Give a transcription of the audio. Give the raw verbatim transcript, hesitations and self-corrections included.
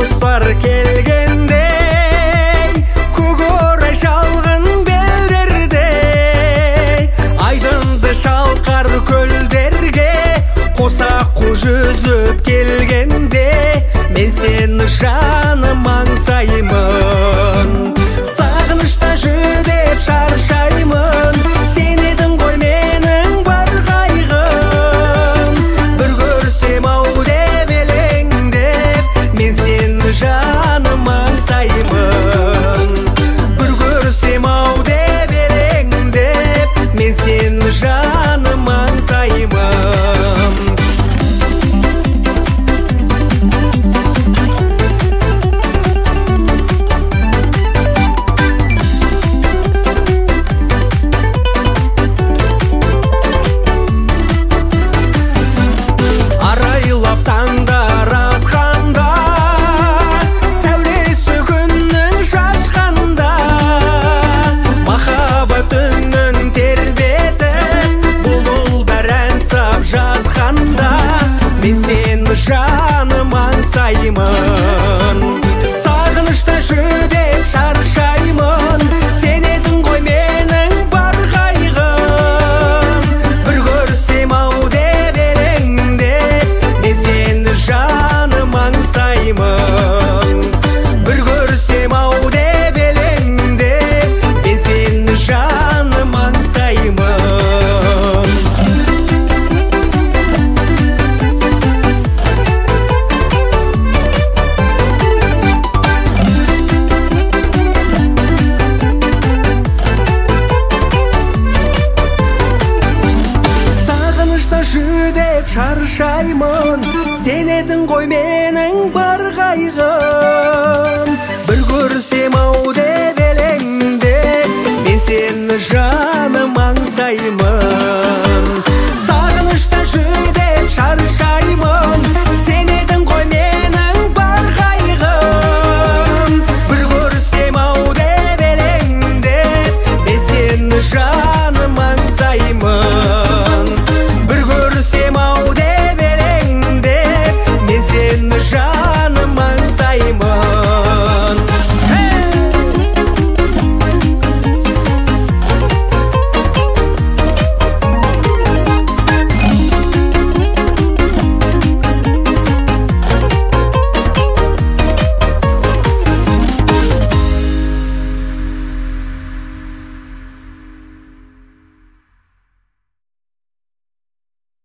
достар келгендей, көгорай шалғын белдердей, айдынды шалқар көлдерге қоса қу жүзіп келгенде, мен сені жаным аңсаймын. Сағынышта жүдеп шаршаймын, сен едің ғой менің бар қайғым. Бір көрсем ау деп елеңдеп, мен сені жаным аңсаймын. Бір көрсем ау деп елеңдеп, мен сені жаным аңсаймын. Таңдар атқанда, сәулесі күннің шашқанда, махаббат үнін тербетіп, бұлбұлдар ән сап жатқанда, мен сені жаным аңсаймын. Сағынышта жүдеп шаршаймын, сен едің ғой менің бар қайғым. Бір көрсем ау деп елеңдеп, мен сені жаным аңсаймын. Бір көрсем ау деп елеңдеп, мен сені жаным аңсаймын. Сағынышта жүдеп шаршаймын, сен едің ғой менің бар қайғым. Бір көрсем ау деп елеңдеп, мен сені